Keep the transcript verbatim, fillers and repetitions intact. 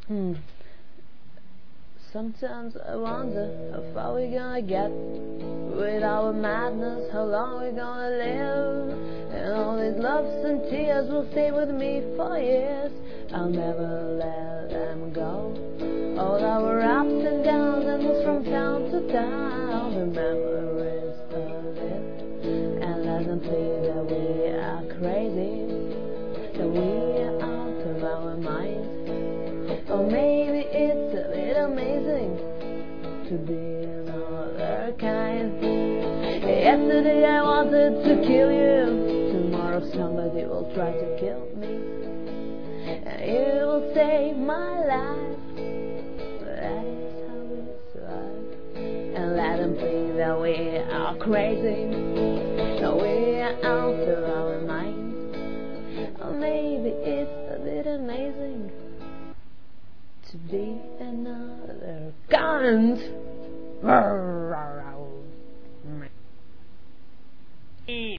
Hmm. Sometimes I wonder how far we gonna get with our madness, how long we gonna live, and all these loves and tears will stay with me for years. I'll never let them go. All our ups and downs and moves from town to town, the memories of it, and let them see that we are crazy, that we are out of our minds. Or maybe it's a bit amazing to be another kind. Yesterday I wanted to kill you, tomorrow somebody will try to kill me, and you will save my life. That is how we survive. And let them think that we are crazy, that we are out of our minds. Or maybe it's a bit amazing to be another kind.